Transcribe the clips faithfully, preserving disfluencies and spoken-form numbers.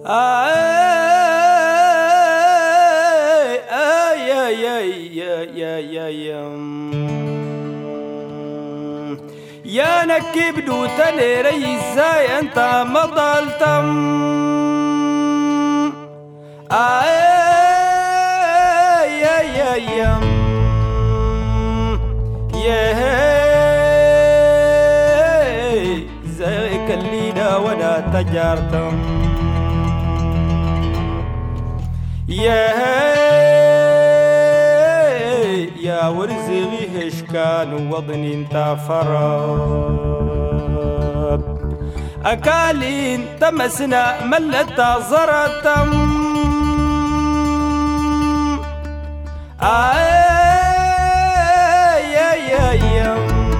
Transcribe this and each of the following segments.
يا نكب دوتني ريزاي انت ما ضلتم يا يا يا زيك الليلة وانا تجارتم يا يا ورزقي هشكان وضني انت فراب أكالين تمسنا ملت زرتم آي يا يا يا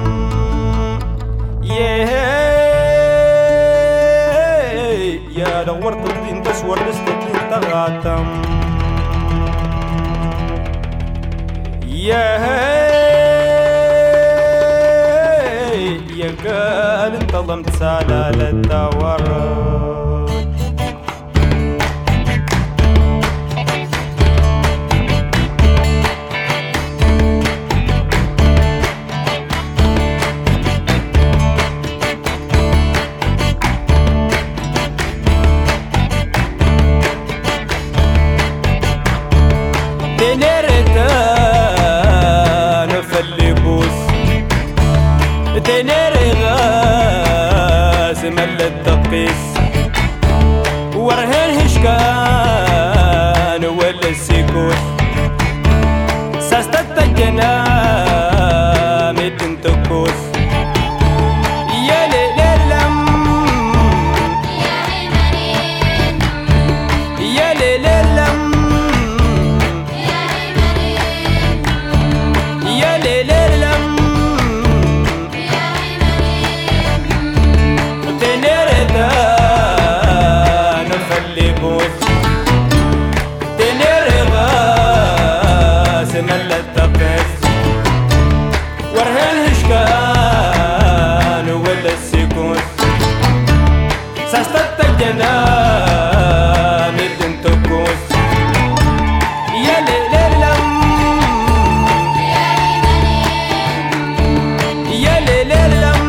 يا دورت الدين تسور لستك تغاتم يا يا قال انتظمت سلالة التورط تنيري غاز ملت تقيس ورهن هشكان ولا السيكوس ساستة الجنام تنتكوس يا ليلم يا ليلم يا ليلم ملت تقيس ورهن هشكان ولا السيكوس ساستة الجنام تنتكوس يا ليلم يا ليلم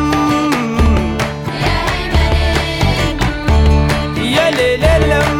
يا ليلم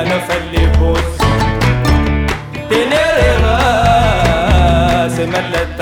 ملت